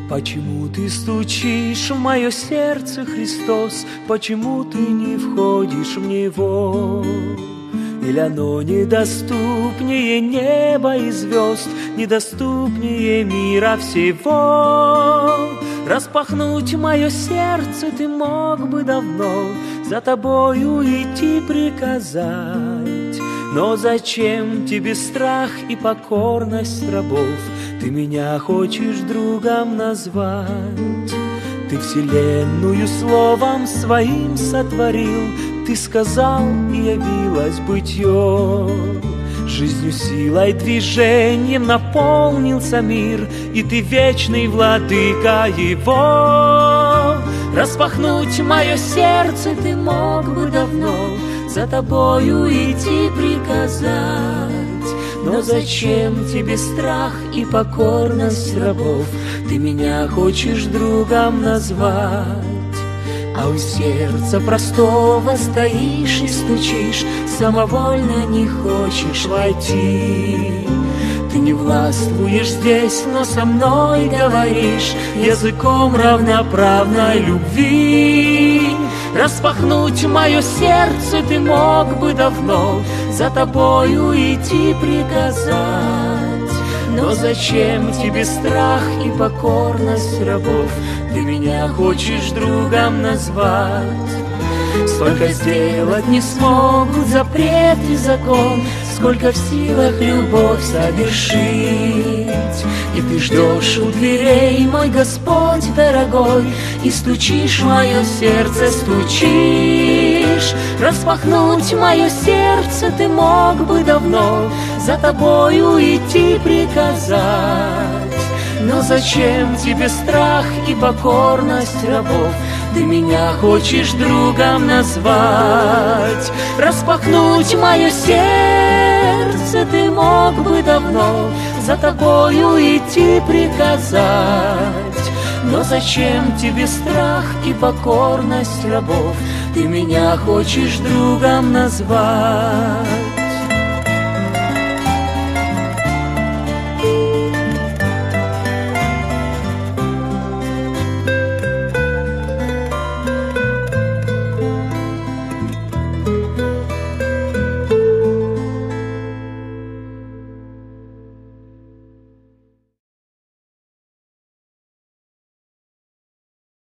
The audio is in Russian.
Почему ты стучишь в мое сердце, Христос? Почему ты не входишь в него? Или оно недоступнее неба и звезд, недоступнее мира всего? Распахнуть мое сердце ты мог бы давно, за тобою идти приказать. Но зачем тебе страх и покорность рабов? Ты меня хочешь другом назвать. Ты вселенную словом своим сотворил, ты сказал, и явилось бытие. Жизнью, силой, движением наполнился мир, и ты вечный владыка его. Распахнуть мое сердце ты мог бы давно, за тобою идти приказать. Но зачем тебе страх и покорность рабов? Ты меня хочешь другом назвать. А у сердца простого стоишь и стучишь, самовольно не хочешь войти. Ты не властвуешь здесь, но со мной говоришь языком равноправной любви. Распахнуть мое сердце ты мог бы давно, за тобою идти приказать. Но зачем тебе страх и покорность рабов? Ты меня хочешь другом назвать. Столько сделать не смогут запрет и закон, сколько в силах любовь совершить. И ты ждешь у дверей, мой Господь дорогой, и стучишь в мое сердце, стучишь. Распахнуть мое сердце ты мог бы давно, за тобою идти приказать. Но зачем тебе страх и покорность рабов? Ты меня хочешь другом назвать. Распахнуть мое сердце ты мог бы давно, за тобою идти приказать. Но зачем тебе страх и покорность рабов? Ты меня хочешь другом назвать.